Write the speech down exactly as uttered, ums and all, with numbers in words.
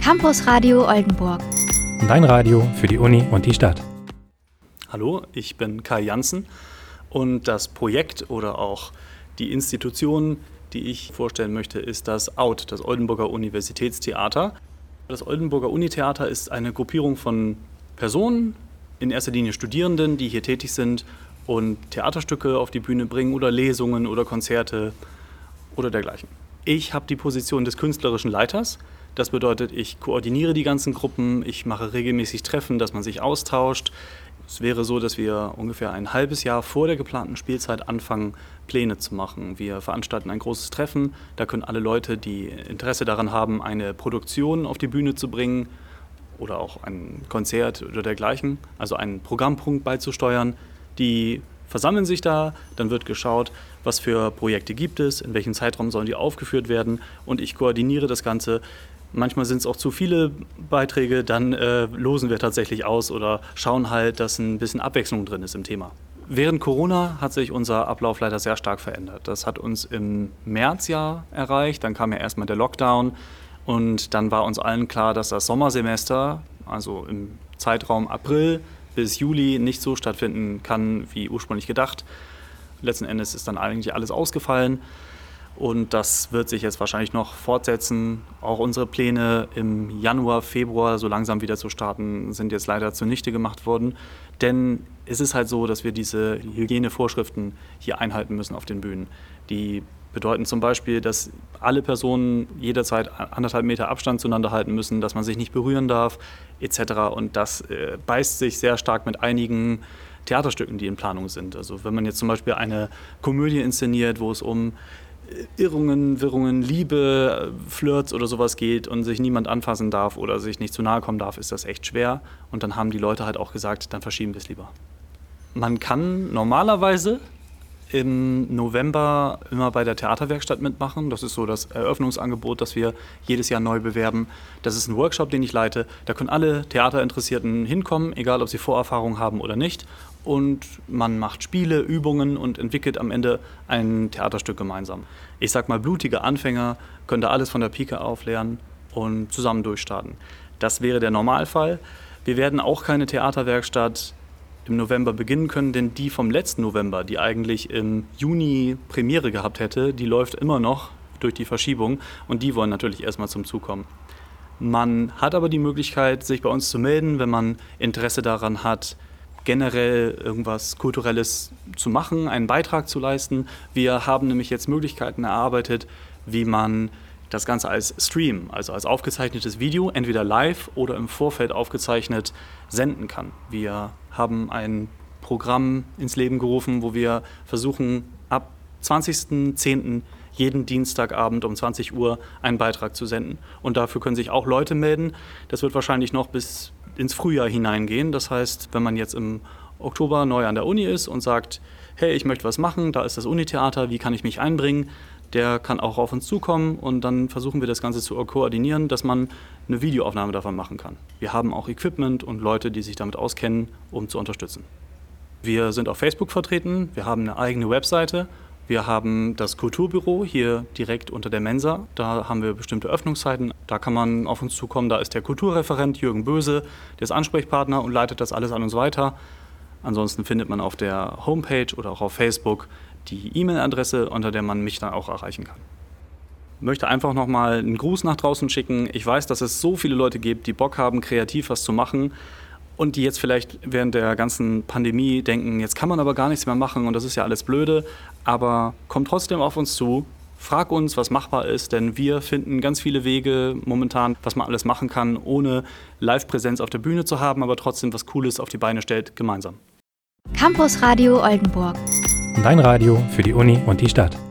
Campus Radio Oldenburg. Dein Radio für die Uni und die Stadt. Hallo, ich bin Kai Janssen und das Projekt oder auch die Institution, die ich vorstellen möchte, ist das O U T, das Oldenburger Universitätstheater. Das Oldenburger Unitheater ist eine Gruppierung von Personen, in erster Linie Studierenden, die hier tätig sind und Theaterstücke auf die Bühne bringen oder Lesungen oder Konzerte oder dergleichen. Ich habe die Position des künstlerischen Leiters. Das bedeutet, ich koordiniere die ganzen Gruppen, ich mache regelmäßig Treffen, dass man sich austauscht. Es wäre so, dass wir ungefähr ein halbes Jahr vor der geplanten Spielzeit anfangen, Pläne zu machen. Wir veranstalten ein großes Treffen, da können alle Leute, die Interesse daran haben, eine Produktion auf die Bühne zu bringen oder auch ein Konzert oder dergleichen, also einen Programmpunkt beizusteuern, die versammeln sich da, dann wird geschaut, was für Projekte gibt es, in welchem Zeitraum sollen die aufgeführt werden und ich koordiniere das Ganze. Manchmal sind es auch zu viele Beiträge, dann äh, losen wir tatsächlich aus oder schauen halt, dass ein bisschen Abwechslung drin ist im Thema. Während Corona hat sich unser Ablauf leider sehr stark verändert. Das hat uns im März ja erreicht, dann kam ja erstmal der Lockdown und dann war uns allen klar, dass das Sommersemester, also im Zeitraum April bis Juli, nicht so stattfinden kann wie ursprünglich gedacht. Letzten Endes ist dann eigentlich alles ausgefallen. Und das wird sich jetzt wahrscheinlich noch fortsetzen. Auch unsere Pläne im Januar, Februar so langsam wieder zu starten, sind jetzt leider zunichte gemacht worden. Denn es ist halt so, dass wir diese Hygienevorschriften hier einhalten müssen auf den Bühnen. Die bedeuten zum Beispiel, dass alle Personen jederzeit anderthalb Meter Abstand zueinander halten müssen, dass man sich nicht berühren darf, et cetera. Und das äh, beißt sich sehr stark mit einigen Theaterstücken, die in Planung sind. Also wenn man jetzt zum Beispiel eine Komödie inszeniert, wo es um Irrungen, Wirrungen, Liebe, Flirts oder sowas geht und sich niemand anfassen darf oder sich nicht zu nahe kommen darf, ist das echt schwer. Und dann haben die Leute halt auch gesagt, dann verschieben wir es lieber. Man kann normalerweise im November immer bei der Theaterwerkstatt mitmachen. Das ist so das Eröffnungsangebot, das wir jedes Jahr neu bewerben. Das ist ein Workshop, den ich leite. Da können alle Theaterinteressierten hinkommen, egal ob sie Vorerfahrung haben oder nicht. Und man macht Spiele, Übungen und entwickelt am Ende ein Theaterstück gemeinsam. Ich sag mal, blutige Anfänger können da alles von der Pike auf lernen und zusammen durchstarten. Das wäre der Normalfall. Wir werden auch keine Theaterwerkstatt im November beginnen können, denn die vom letzten November, die eigentlich im Juni Premiere gehabt hätte, die läuft immer noch durch die Verschiebung und die wollen natürlich erstmal zum Zug kommen. Man hat aber die Möglichkeit, sich bei uns zu melden, wenn man Interesse daran hat, generell irgendwas Kulturelles zu machen, einen Beitrag zu leisten. Wir haben nämlich jetzt Möglichkeiten erarbeitet, wie man das Ganze als Stream, also als aufgezeichnetes Video, entweder live oder im Vorfeld aufgezeichnet, senden kann. Wir haben ein Programm ins Leben gerufen, wo wir versuchen, ab zwanzigsten zehnten jeden Dienstagabend um zwanzig Uhr einen Beitrag zu senden. Und dafür können sich auch Leute melden. Das wird wahrscheinlich noch bis ins Frühjahr hineingehen. Das heißt, wenn man jetzt im Oktober neu an der Uni ist und sagt, hey, ich möchte was machen, da ist das Unitheater, wie kann ich mich einbringen? Der kann auch auf uns zukommen und dann versuchen wir das Ganze zu koordinieren, dass man eine Videoaufnahme davon machen kann. Wir haben auch Equipment und Leute, die sich damit auskennen, um zu unterstützen. Wir sind auf Facebook vertreten, wir haben eine eigene Webseite, wir haben das Kulturbüro hier direkt unter der Mensa. Da haben wir bestimmte Öffnungszeiten, da kann man auf uns zukommen, da ist der Kulturreferent Jürgen Böse, der ist Ansprechpartner und leitet das alles an uns weiter. Ansonsten findet man auf der Homepage oder auch auf Facebook die E-Mail-Adresse, unter der man mich dann auch erreichen kann. Ich möchte einfach nochmal einen Gruß nach draußen schicken. Ich weiß, dass es so viele Leute gibt, die Bock haben, kreativ was zu machen und die jetzt vielleicht während der ganzen Pandemie denken, jetzt kann man aber gar nichts mehr machen und das ist ja alles blöde, aber kommt trotzdem auf uns zu, frag uns, was machbar ist, denn wir finden ganz viele Wege momentan, was man alles machen kann, ohne Live-Präsenz auf der Bühne zu haben, aber trotzdem was Cooles auf die Beine stellt, gemeinsam. Campus Radio Oldenburg. Dein Radio für die Uni und die Stadt.